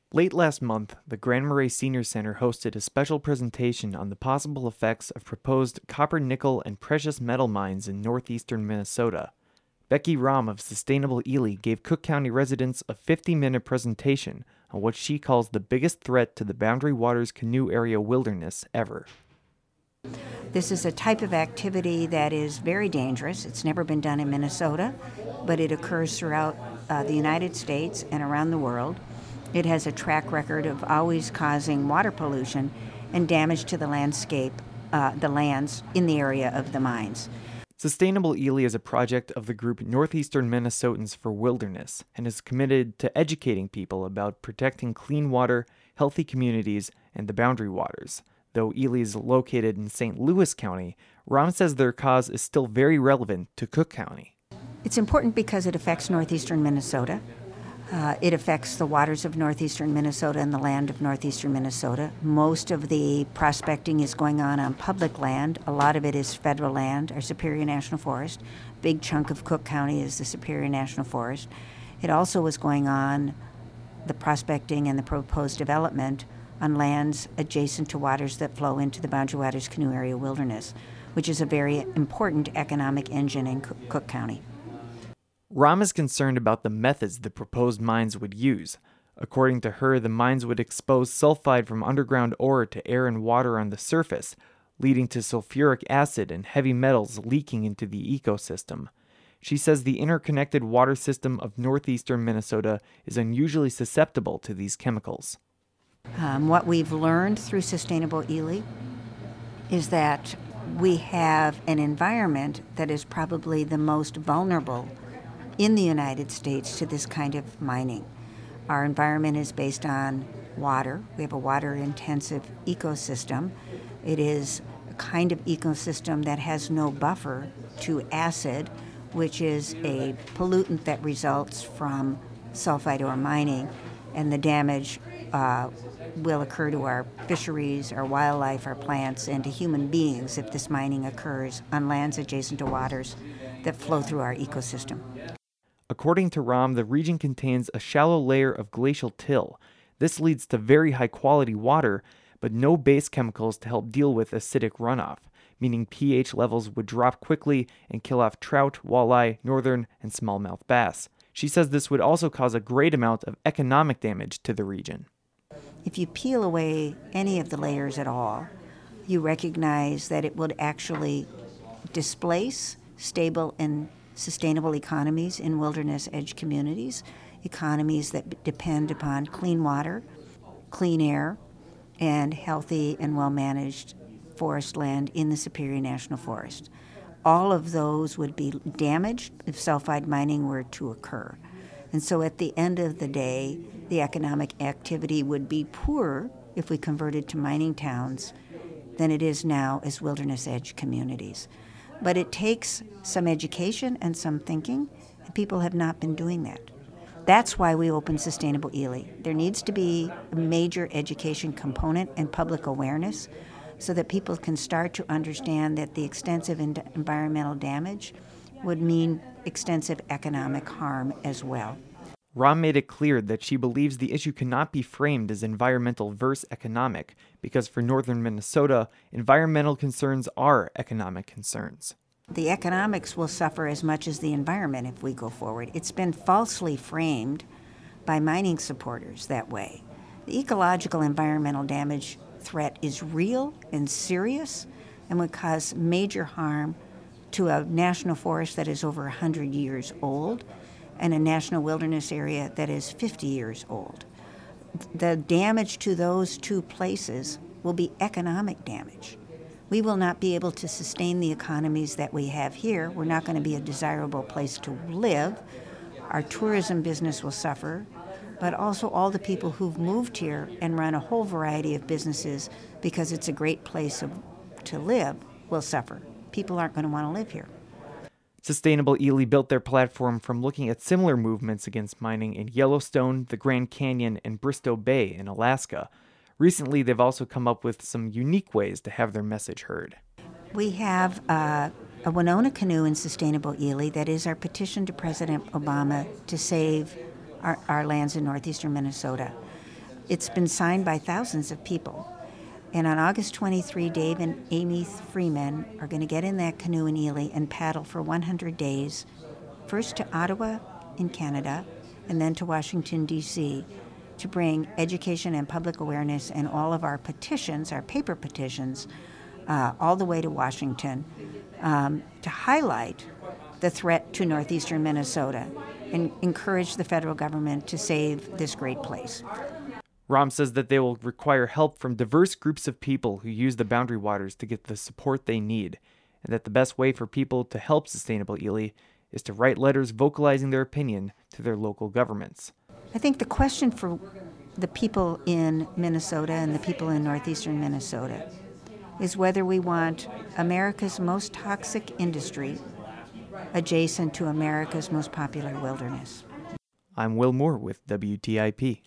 Late last month, the Grand Marais Senior Center hosted a special presentation on the possible effects of proposed copper, nickel, and precious metal mines in northeastern Minnesota. Becky Rahm of Sustainable Ely gave Cook County residents a 50-minute presentation on what she calls the biggest threat to the Boundary Waters Canoe Area wilderness ever. This is a type of activity that is very dangerous. It's never been done in Minnesota, but it occurs throughout the United States and around the world. It has a track record of always causing water pollution and damage to the landscape, the lands in the area of the mines. Sustainable Ely is a project of the group Northeastern Minnesotans for Wilderness and is committed to educating people about protecting clean water, healthy communities, and the boundary waters. Though Ely is located in St. Louis County, Rahm says their cause is still very relevant to Cook County. It's important because it affects northeastern Minnesota. It affects the waters of northeastern Minnesota and the land of northeastern Minnesota. Most of the prospecting is going on public land. A lot of it is federal land, our Superior National Forest. A big chunk of Cook County is the Superior National Forest. It also was going on, the prospecting and the proposed development, on lands adjacent to waters that flow into the Boundary Waters Canoe Area Wilderness, which is a very important economic engine in Cook County. Rahm is concerned about the methods the proposed mines would use. According to her, the mines would expose sulfide from underground ore to air and water on the surface, leading to sulfuric acid and heavy metals leaking into the ecosystem. She says the interconnected water system of northeastern Minnesota is unusually susceptible to these chemicals. What we've learned through Sustainable Ely is that we have an environment that is probably the most vulnerable in the United States to this kind of mining. Our environment is based on water. We have a water-intensive ecosystem. It is a kind of ecosystem that has no buffer to acid, which is a pollutant that results from sulfide ore mining, and the damage will occur to our fisheries, our wildlife, our plants, and to human beings if this mining occurs on lands adjacent to waters that flow through our ecosystem. According to Rahm, the region contains a shallow layer of glacial till. This leads to very high-quality water, but no base chemicals to help deal with acidic runoff, meaning pH levels would drop quickly and kill off trout, walleye, northern, and smallmouth bass. She says this would also cause a great amount of economic damage to the region. If you peel away any of the layers at all, you recognize that it would actually displace stable and sustainable economies in wilderness edge communities, economies that depend upon clean water, clean air, and healthy and well-managed forest land in the Superior National Forest. All of those would be damaged if sulfide mining were to occur. And so at the end of the day, the economic activity would be poorer if we converted to mining towns than it is now as wilderness edge communities. But it takes some education and some thinking, and people have not been doing that. That's why we opened Sustainable Ely. There needs to be a major education component and public awareness so that people can start to understand that the extensive environmental damage would mean extensive economic harm as well. Rahm made it clear that she believes the issue cannot be framed as environmental versus economic, because for northern Minnesota, environmental concerns are economic concerns. The economics will suffer as much as the environment if we go forward. It's been falsely framed by mining supporters that way. The ecological environmental damage threat is real and serious and would cause major harm to a national forest that is over 100 years old and a national wilderness area that is 50 years old. The damage to those two places will be economic damage. We will not be able to sustain the economies that we have here. We're not going to be a desirable place to live. Our tourism business will suffer, but also all the people who've moved here and run a whole variety of businesses because it's a great place to live will suffer. People aren't going to want to live here. Sustainable Ely built their platform from looking at similar movements against mining in Yellowstone, the Grand Canyon, and Bristow Bay in Alaska. Recently, they've also come up with some unique ways to have their message heard. We have a Winona canoe in Sustainable Ely that is our petition to President Obama to save our lands in northeastern Minnesota. It's been signed by thousands of people. And on August 23, Dave and Amy Freeman are going to get in that canoe in Ely and paddle for 100 days, first to Ottawa in Canada, and then to Washington, D.C., to bring education and public awareness and all of our petitions, our paper petitions, all the way to Washington, to highlight the threat to northeastern Minnesota and encourage the federal government to save this great place. Rahm says that they will require help from diverse groups of people who use the Boundary Waters to get the support they need, and that the best way for people to help Sustainable Ely is to write letters vocalizing their opinion to their local governments. I think the question for the people in Minnesota and the people in northeastern Minnesota is whether we want America's most toxic industry adjacent to America's most popular wilderness. I'm Will Moore with WTIP.